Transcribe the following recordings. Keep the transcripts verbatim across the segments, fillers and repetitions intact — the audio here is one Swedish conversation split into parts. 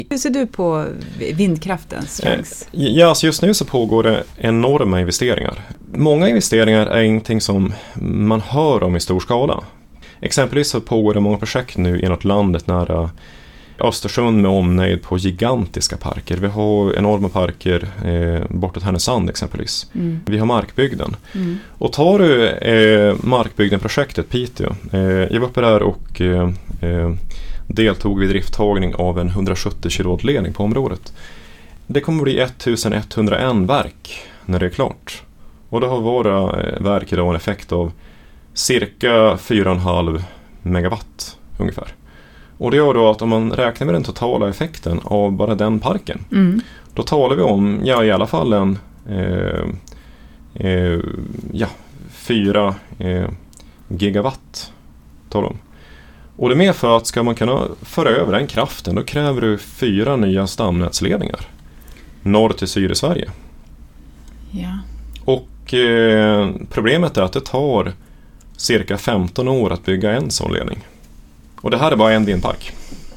Hur ser du på vindkraftens chans? Ja, alltså just nu så pågår det enorma investeringar. Många investeringar är ingenting som man hör om i stor skala. Exempelvis så pågår det många projekt nu i något landet nära Östersund med omnejd på gigantiska parker. Vi har enorma parker eh, bortåt Härnösand exempelvis. Mm. Vi har markbygden. Mm. Och tar du eh, markbygden-projektet Piteå. Eh, jag var uppe där och eh, deltog vid drifttagning av en hundrasjuttio kilovolt-ledning på området. Det kommer bli ettusenetthundraen verk när det är klart. Och det har våra verk idag en effekt av cirka fyra komma fem megawatt ungefär. Och det gör då att om man räknar med den totala effekten av bara den parken, mm. då talar vi om ja, i alla fall en eh, eh, ja, fyra eh, gigawatt talar om. Och det är med för att ska man kunna föra över den kraften, då kräver du fyra nya stamnätsledningar norr till syd i Sverige. Ja. Och eh, problemet är att det tar cirka femton år att bygga en sån ledning. Och det här är bara en vindpark.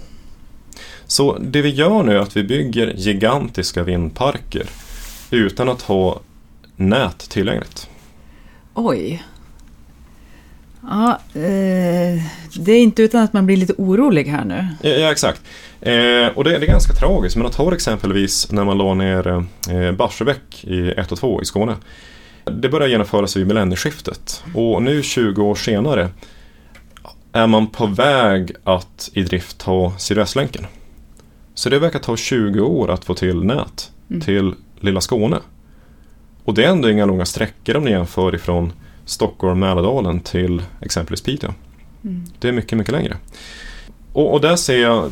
Så det vi gör nu är att vi bygger gigantiska vindparker utan att ha nät tillgängligt. Oj. Ja, eh, det är inte utan att man blir lite orolig här nu. Ja, ja exakt. Eh, och det, det är ganska tragiskt. Men att ta exempelvis när man la ner eh, Barsebäck i ett och två i Skåne. Det började genomföras vid millennieskiftet. Och nu tjugo år senare är man på väg att i drift ta Sydvästlänken. Så det verkar ta tjugo år att få till nät mm. till lilla Skåne. Och det är ändå inga långa sträckor om ni jämför ifrån Stockholm, Mälardalen till exempelvis Piteå. Mm. Det är mycket, mycket längre. Och, och där ser jag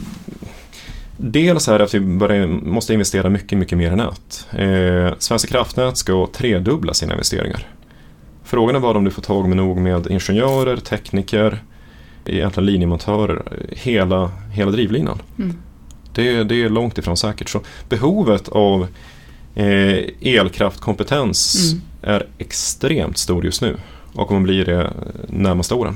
dels är att vi börjar, måste investera mycket, mycket mer i nät. Eh, Svenska kraftnät ska tredubbla sina investeringar. Frågan är bara om du får tag med nog med ingenjörer, tekniker, egentligen linjemontörer, hela, hela drivlinan. Mm. Det, det är långt ifrån säkert. Så behovet av eh, elkraftkompetens mm. är extremt stor just nu och kommer bli det närmaste åren.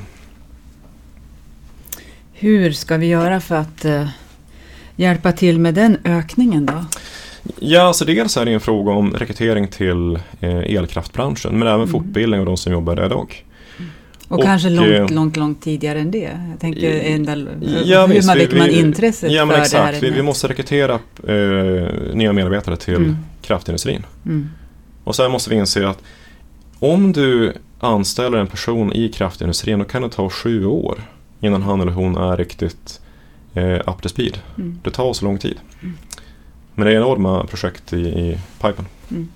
Hur ska vi göra för att eh, hjälpa till med den ökningen då? Ja, så dels är det en fråga om rekrytering till eh, elkraftbranschen, men även mm. fortbildning av de som jobbar där idag. Och, och kanske långt, eh, långt, långt tidigare än det. Jag tänker ändå, ja, hur visst, man väcker man intresset ja, men för exakt. det här. Vi, vi måste rekrytera eh, nya medarbetare till mm. kraftindustrin. Mm. Och sen måste vi inse att om du anställer en person i kraftindustrin, då kan det ta sju år innan han eller hon är riktigt eh, up to speed. Mm. Det tar så lång tid. Mm. Men det är enorma projekt i, i pipen. Mm.